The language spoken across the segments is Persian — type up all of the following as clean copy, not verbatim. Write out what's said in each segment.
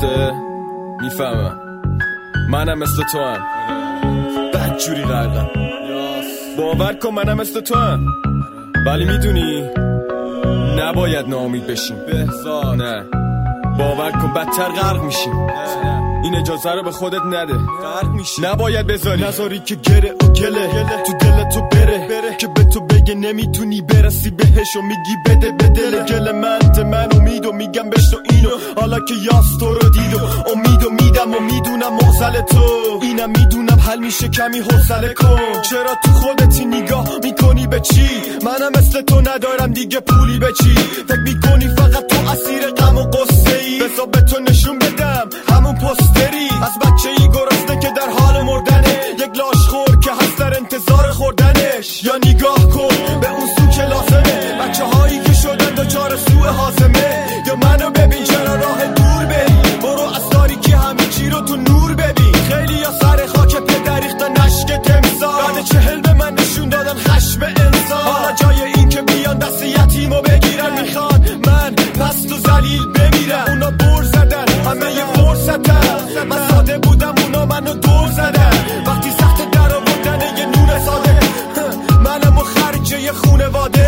درسته؟ میفهمم منم مثل تو هم بدجوری غرقم، باور کن منم مثل تو هم، ولی میدونی نباید ناامید بشیم. نه باور کن بدتر غرق میشیم. این اجازه رو به خودت نده، نباید نذاری که گره و گله تو دل تو بره که به تو بگه نمیتونی برسی بهش و میگی بده به دل گل من امید و میگم بشتو اینو حالا که یاس تو رو دید و امید و میدم و میدونم موزل تو اینم میدونم حل میشه کمی حوصله کن. چرا تو خودتی نگاه میکنی به چی؟ منم مثل تو ندارم دیگه پولی به چی؟ فکر میکنی فقط تو اسیر غم و قصه ای؟ بذار به تو نشون بدم همون پستری از بچه ای گرسنه که در حال مردنه، یک لاشخور که هست در انتظار خوردنش. یا نگاه کن به اون سو که لازمه، بچه هایی که شدن دچار سوء هاضمه. یا منو ببین چرا راه دور بری، برو از تاریکی همه چی رو تو نور ببین. خیلی یا سر خاک پدر ریختن نشک تمثال، بعد 40 به من نشون دادن خشم انسان. حالا جای این که بیان دست یتیمو بگیرن میخوان من پست و ذلیل بمیرم. اونا بر زدن همه یه فرصتن، من ساده بودم اونا منو دور زدن. وقتی سخت در آوردن یه نور ساده، منم و خرجه یه خونواده.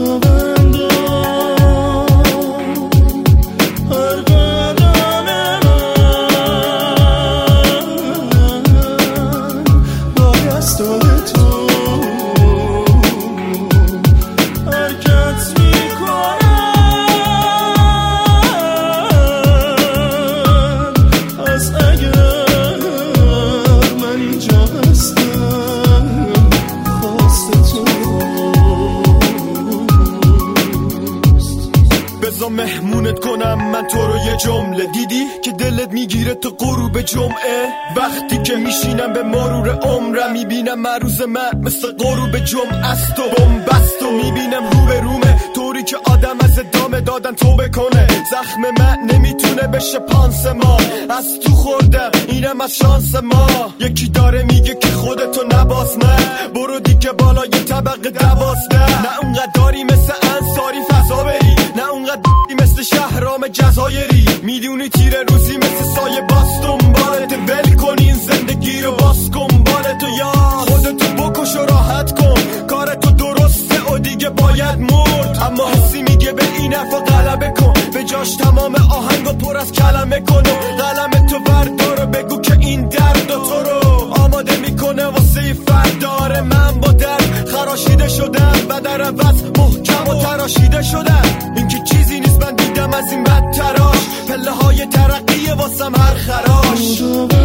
بذار مهمونت کنم من تو رو یه جمله، دیدی که دلت میگیره تو غروب جمعه؟ وقتی که میشینم به مرور عمرم میبینم مروز من مثل غروب جمعه است و بومبست و میبینم رو به رومه، طوری که آدم از ادامه دادن توبه کنه. زخم من نمیتونه بشه پانسمان، از تو خوردم اینم از شانس ما. یکی داره میگه که خودتو نباز، من برو دیگه بالای طبقه 12. نه اونقدر داری مثل انصاری فضا بری، نه اونقدر مثل شهرام جزایری. میدونی تیره روزی مثل سایه باز دنبالت، ول کن این زندگی رو باز کن بالتو. یا خودتو بکش و راحت کن، کارتو درسته و دیگه باید مرد. اما حسی میگه به این حرفا غلبه کن، به جاش تمام آهنگو پر از کلمه کن و قلم تو بردار و بگو که این درد و تو رو آماده میکنه واسه فردار. من با درد خراشیده شدم و در عوض محکم و تراشیده شدم. این که چیزی نیست من دیدم از این بد تراش، پله های ترقیه واسم هر خراش.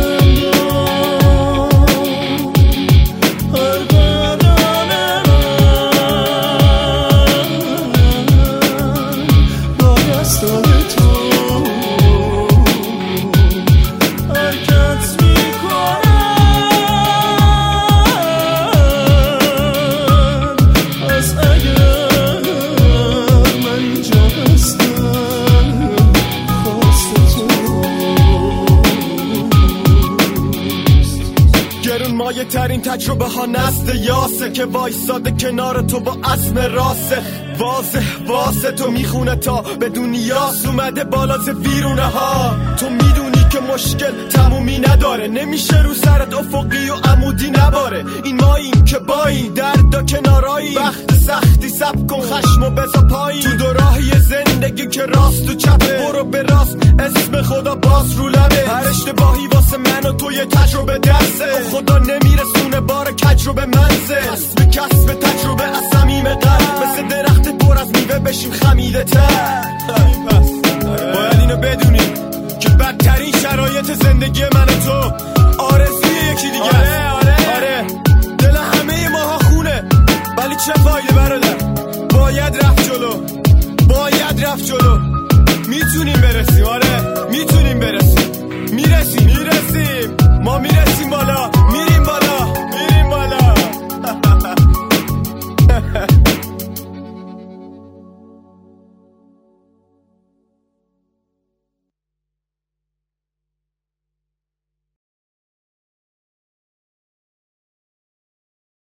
مایه ترین تجربه ها نزد یاسه که وایساده کنار تو با عزم راسه. واضح تو میخونه تا به دنیاس اومده بالا ز ویرونه ها. تو میدونی که مشکل تمومی نداره، نمیشه رو سرت افقی و عمودی نباره. این ماییم که بایی دردا کنارایی، وقت سختی سب کن خشمو بزا پایی. تو دو راهی زندگی که راست و چپه، برو به راست اسم خدا باز رو لبه. هر اشتباهی واسه من و تو یه تجربه درسه، خدا نمیرسونه بار کج رو به منزه. کسب تجربه از صمیم قلب، مثل درخت پر از میوه بشیم خمیده تر. باید اینو بدونیم که بدترین شرایط زندگی من و تو آرزوی یکی دیگه است. آره دل همه ماها خونه، ولی چه فایده برادر؟ باید رفت جلو، میتونیم برسیم. آره میتونیم برسیم.